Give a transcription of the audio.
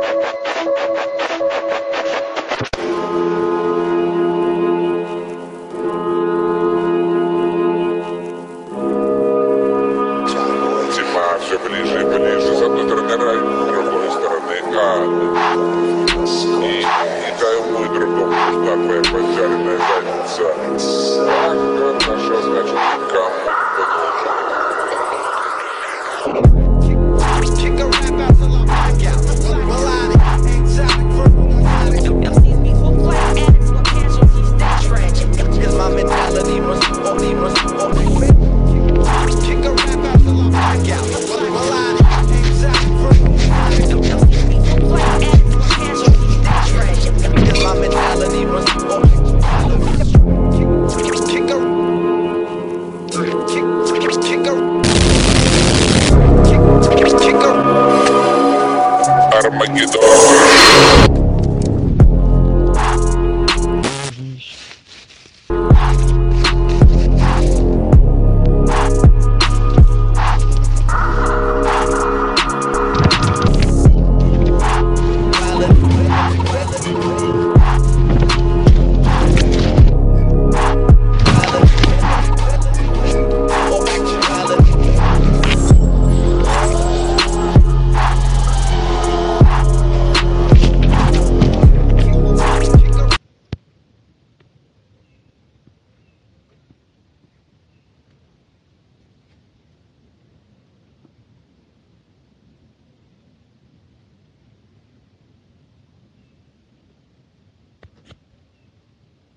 Все ближе и ближе, с одной стороны рай, с другой стороны ад. И никому и другому нужна твоя поджаренная задница. Ах, хорошо, значит, никому. Armageddon.